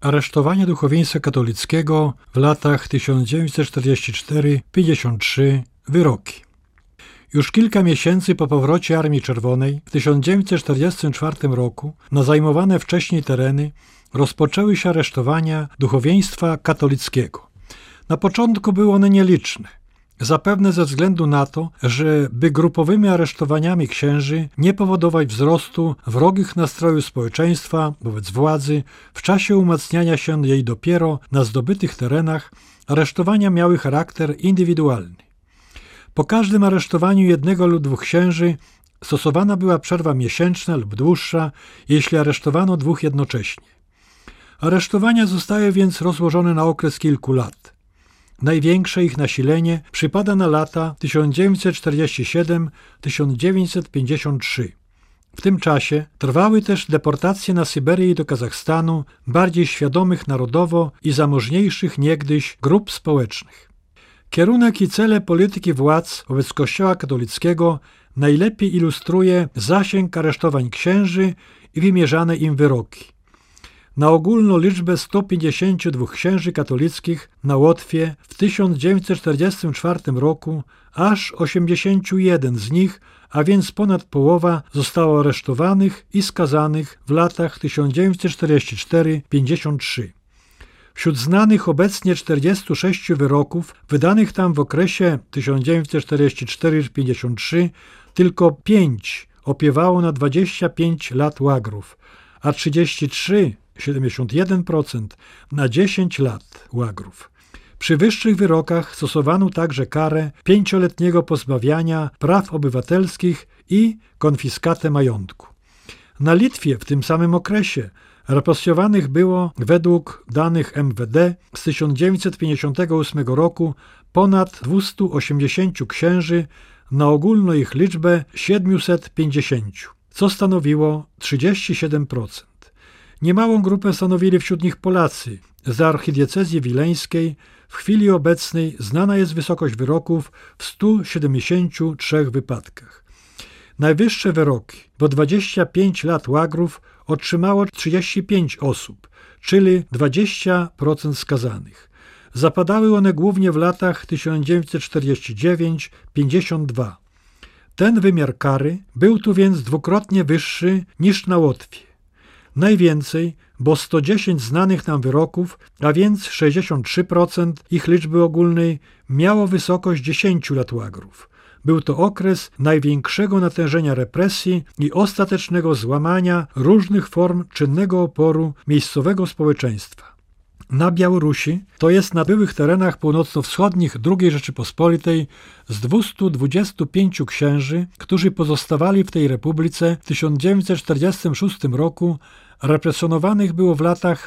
Aresztowanie duchowieństwa katolickiego w latach 1944-53, wyroki. Już kilka miesięcy po powrocie Armii Czerwonej w 1944 roku na zajmowane wcześniej tereny rozpoczęły się aresztowania duchowieństwa katolickiego. Na początku były one nieliczne, zapewne ze względu na to, żeby grupowymi aresztowaniami księży nie powodować wzrostu wrogich nastrojów społeczeństwa wobec władzy w czasie umacniania się jej dopiero na zdobytych terenach, aresztowania miały charakter indywidualny. Po każdym aresztowaniu jednego lub dwóch księży stosowana była przerwa miesięczna lub dłuższa, jeśli aresztowano dwóch jednocześnie. Aresztowania zostały więc rozłożone na okres kilku lat. Największe ich nasilenie przypada na lata 1947-1953. W tym czasie trwały też deportacje na Syberię i do Kazachstanu bardziej świadomych narodowo i zamożniejszych niegdyś grup społecznych. Kierunek i cele polityki władz wobec Kościoła katolickiego najlepiej ilustruje zasięg aresztowań księży i wymierzane im wyroki. Na ogólną liczbę 152 księży katolickich na Łotwie w 1944 roku aż 81 z nich, a więc ponad połowa, zostało aresztowanych i skazanych w latach 1944-53. Wśród znanych obecnie 46 wyroków wydanych tam w okresie 1944-53 tylko 5 opiewało na 25 lat łagrów, a 33, 71% na 10 lat łagrów. Przy wyższych wyrokach stosowano także karę 5-letniego pozbawiania praw obywatelskich i konfiskatę majątku. Na Litwie w tym samym okresie represjonowanych było według danych MWD z 1958 roku ponad 280 księży na ogólną ich liczbę 750, co stanowiło 37%. Niemałą grupę stanowili wśród nich Polacy. Z archidiecezji wileńskiej w chwili obecnej znana jest wysokość wyroków w 173 wypadkach. Najwyższe wyroki, bo 25 lat łagrów, otrzymało 35 osób, czyli 20% skazanych. Zapadały one głównie w latach 1949-52. Ten wymiar kary był tu więc dwukrotnie wyższy niż na Łotwie. Najwięcej, bo 110 znanych nam wyroków, a więc 63% ich liczby ogólnej, miało wysokość 10 lat łagrów. Był to okres największego natężenia represji i ostatecznego złamania różnych form czynnego oporu miejscowego społeczeństwa. Na Białorusi, to jest na byłych terenach północno-wschodnich II Rzeczypospolitej, z 225 księży, którzy pozostawali w tej republice w 1946 roku, represjonowanych było w latach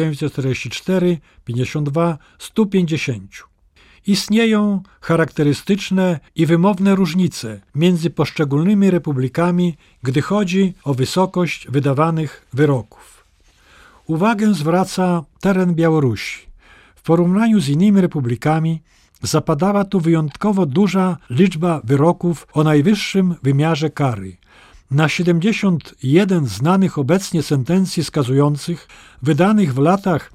1944-52 150. Istnieją charakterystyczne i wymowne różnice między poszczególnymi republikami, gdy chodzi o wysokość wydawanych wyroków. Uwagę zwraca teren Białorusi. W porównaniu z innymi republikami zapadała tu wyjątkowo duża liczba wyroków o najwyższym wymiarze kary. Na 71 znanych obecnie sentencji skazujących wydanych w latach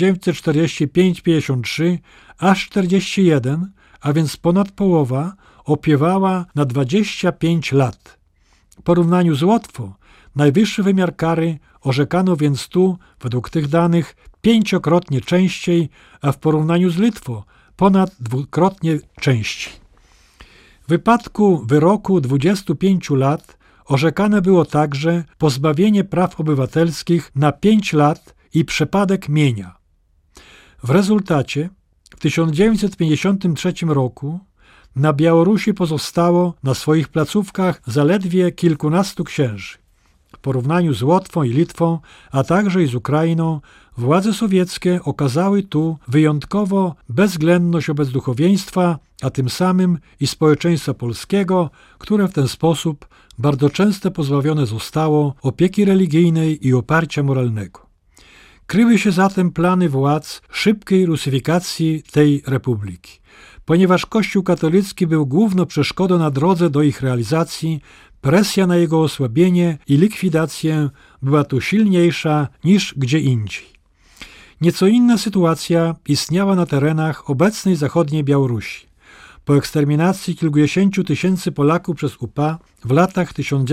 1945-53 aż 41, a więc ponad połowa, opiewała na 25 lat. W porównaniu z Łotwą najwyższy wymiar kary orzekano więc tu, według tych danych, 5-krotnie częściej, a w porównaniu z Litwą ponad 2-krotnie częściej. W wypadku wyroku 25 lat orzekane było także pozbawienie praw obywatelskich na 5 lat i przepadek mienia. W rezultacie w 1953 roku na Białorusi pozostało na swoich placówkach zaledwie kilkunastu księży. W porównaniu z Łotwą i Litwą, a także i z Ukrainą, władze sowieckie okazały tu wyjątkowo bezwzględność wobec duchowieństwa, a tym samym i społeczeństwa polskiego, które w ten sposób bardzo często pozbawione zostało opieki religijnej i oparcia moralnego. Kryły się zatem plany władz szybkiej rusyfikacji tej republiki. Ponieważ Kościół katolicki był główną przeszkodą na drodze do ich realizacji, presja na jego osłabienie i likwidację była tu silniejsza niż gdzie indziej. Nieco inna sytuacja istniała na terenach obecnej zachodniej Białorusi. Po eksterminacji kilkudziesięciu tysięcy Polaków przez UPA w latach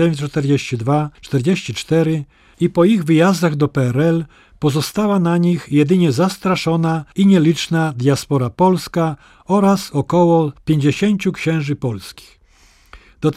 1942-44 i po ich wyjazdach do PRL pozostała na nich jedynie zastraszona i nieliczna diaspora polska oraz około 50 księży polskich. Do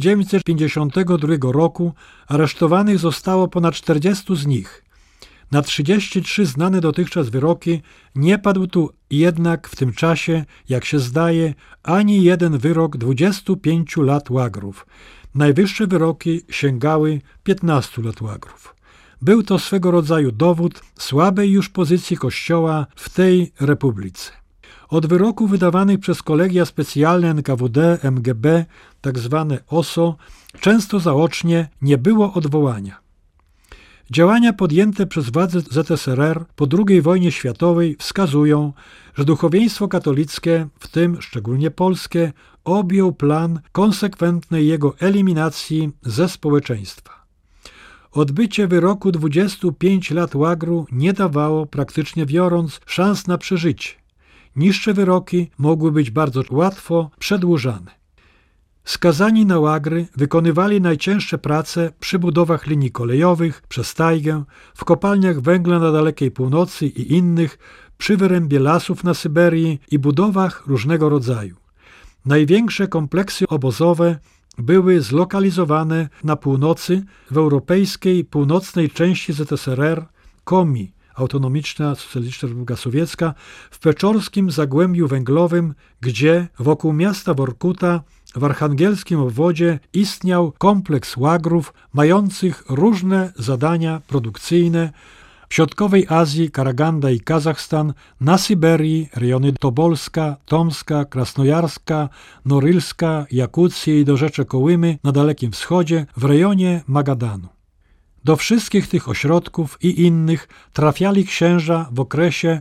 1952 roku aresztowanych zostało ponad 40 z nich. Na 33 znane dotychczas wyroki nie padł tu jednak w tym czasie, jak się zdaje, ani jeden wyrok 25 lat łagrów. Najwyższe wyroki sięgały 15 lat łagrów. Był to swego rodzaju dowód słabej już pozycji Kościoła w tej republice. Od wyroków wydawanych przez kolegia specjalne NKWD, MGB, tzw. OSO, często zaocznie nie było odwołania. Działania podjęte przez władze ZSRR po II wojnie światowej wskazują, że duchowieństwo katolickie, w tym szczególnie polskie, objął plan konsekwentnej jego eliminacji ze społeczeństwa. Odbycie wyroku 25 lat łagru nie dawało, praktycznie biorąc, szans na przeżycie. Niższe wyroki mogły być bardzo łatwo przedłużane. Skazani na łagry wykonywali najcięższe prace przy budowach linii kolejowych, przez tajgę, w kopalniach węgla na dalekiej północy i innych, przy wyrębie lasów na Syberii i budowach różnego rodzaju. Największe kompleksy obozowe były zlokalizowane na północy, w europejskiej północnej części ZSRR, Komi, Autonomiczna Socjalistyczna Republika Sowiecka, w Peczorskim Zagłębiu Węglowym, gdzie wokół miasta Workuta w archangelskim obwodzie istniał kompleks łagrów mających różne zadania produkcyjne, w środkowej Azji Karaganda i Kazachstan, na Syberii rejony Tobolska, Tomska, Krasnojarska, Norylska, Jakucji i dorzecze Kołymy na Dalekim Wschodzie w rejonie Magadanu. Do wszystkich tych ośrodków i innych trafiali księża w okresie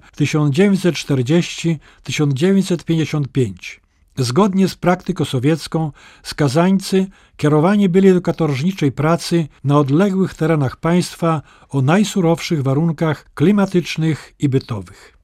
1940-1955. Zgodnie z praktyką sowiecką skazańcy kierowani byli do katorżniczej pracy na odległych terenach państwa o najsurowszych warunkach klimatycznych i bytowych.